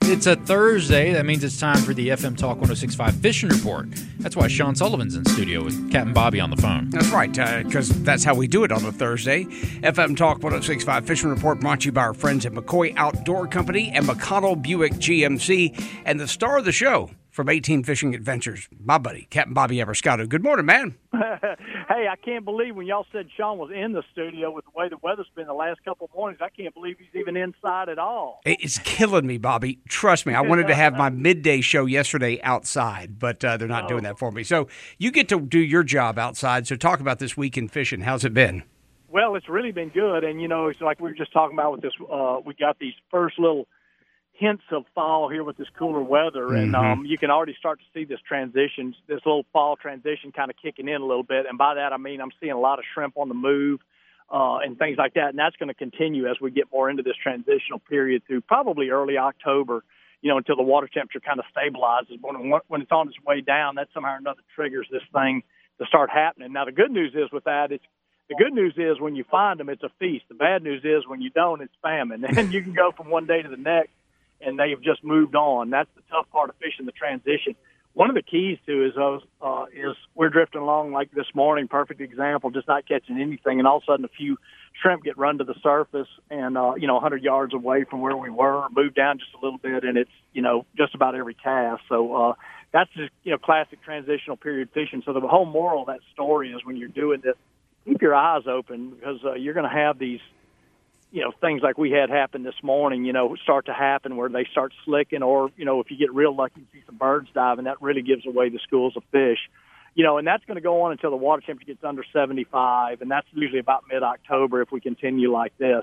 It's a Thursday. That means it's time for the FM Talk 106.5 Fishing Report. That's why Sean Sullivan's in studio with Captain Bobby on the phone. That's right, because that's how we do it on a Thursday. FM Talk 106.5 Fishing Report brought to you by our friends at McCoy Outdoor Company and McConnell Buick GMC. And the star of the show from 18 Fishing Adventures, my buddy, Captain Bobby Abriscato. Good morning, man. Hey, I can't believe when y'all said Sean was in the studio with the way the weather's been the last couple of mornings, I can't believe he's even inside at all. It's killing me, Bobby. Trust me, I wanted to have my midday show yesterday outside, but they're not doing that for me. So you get to do your job outside, so talk about this week in fishing. How's it been? Well, it's really been good, and, you know, it's like we were just talking about with this, we got these first little hints of fall here with this cooler weather, and you can already start to see this transition, this little fall transition kind of kicking in a little bit. And by that, I mean I'm seeing a lot of shrimp on the move and things like that, and that's going to continue as we get more into this transitional period through probably early October, you know, until the water temperature kind of stabilizes. When it's on its way down, that somehow or another triggers this thing to start happening. Now, the good news is with that, the good news is when you find them, it's a feast. The bad news is when you don't, it's famine. And you can go from one day to the next, and they've just moved on. That's the tough part of fishing, the transition. One of the keys to is we're drifting along like this morning, perfect example, just not catching anything, and all of a sudden a few shrimp get run to the surface and, 100 yards away from where we were, move down just a little bit, and it's, just about every cast. So that's just, classic transitional period fishing. So the whole moral of that story is when you're doing this, keep your eyes open because you're going to have these, things like we had happen this morning, start to happen where they start slicking or, if you get real lucky, you see some birds diving, that really gives away the schools of fish. And that's going to go on until the water temperature gets under 75, and that's usually about mid-October if we continue like this.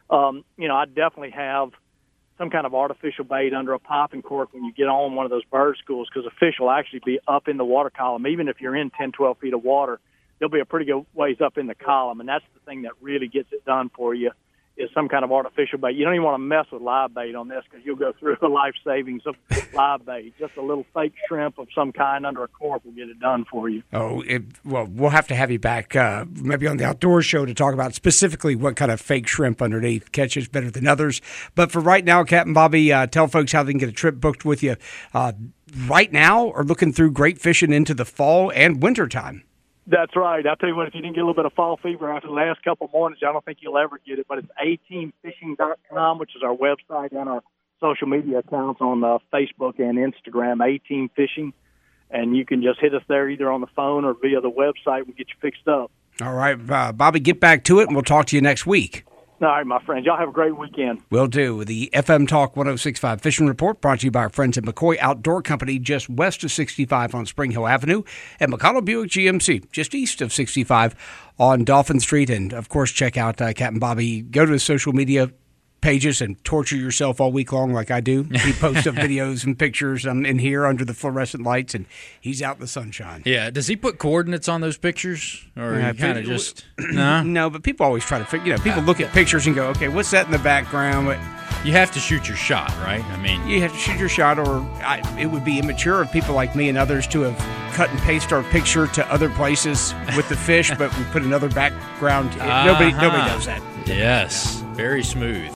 I definitely have some kind of artificial bait under a popping cork when you get on one of those bird schools because the fish will actually be up in the water column. Even if you're in 10, 12 feet of water, they'll be a pretty good ways up in the column, and that's the thing that really gets it done for you. Is some kind of artificial bait. You don't even want to mess with live bait on this because you'll go through a life savings of live bait. Just a little fake shrimp of some kind under a cork will get it done for you. Well, we'll have to have you back maybe on the Outdoor Show to talk about specifically what kind of fake shrimp underneath catches better than others. But for right now, Captain Bobby, tell folks how they can get a trip booked with you right now or looking through great fishing into the fall and winter time. That's right. I'll tell you what, if you didn't get a little bit of fall fever after the last couple of mornings, I don't think you'll ever get it. But it's ateamfishing.com, which is our website and our social media accounts on Facebook and Instagram, A-Team Fishing. And you can just hit us there either on the phone or via the website. We'll get you fixed up. All right, Bobby, get back to it, and we'll talk to you next week. All right, my friends. Y'all have a great weekend. Will do. The FM Talk 106.5 Fishing Report brought to you by our friends at McCoy Outdoor Company, just west of 65 on Spring Hill Avenue, and McConnell Buick GMC, just east of 65 on Dolphin Street. And, of course, check out Captain Bobby. Go to his social media pages and torture yourself all week long like I do. He posts up videos and pictures. I'm in here under the fluorescent lights, and he's out in the sunshine. Yeah. Does he put coordinates on those pictures? Or he kind of just... No? No, but people always try to figure, people look at pictures and go, okay, what's that in the background? You have to shoot your shot, right? I mean... You have to shoot your shot, or it would be immature of people like me and others to have cut and paste our picture to other places with the fish, but we put another background. Nobody does that. Yes. Very smooth.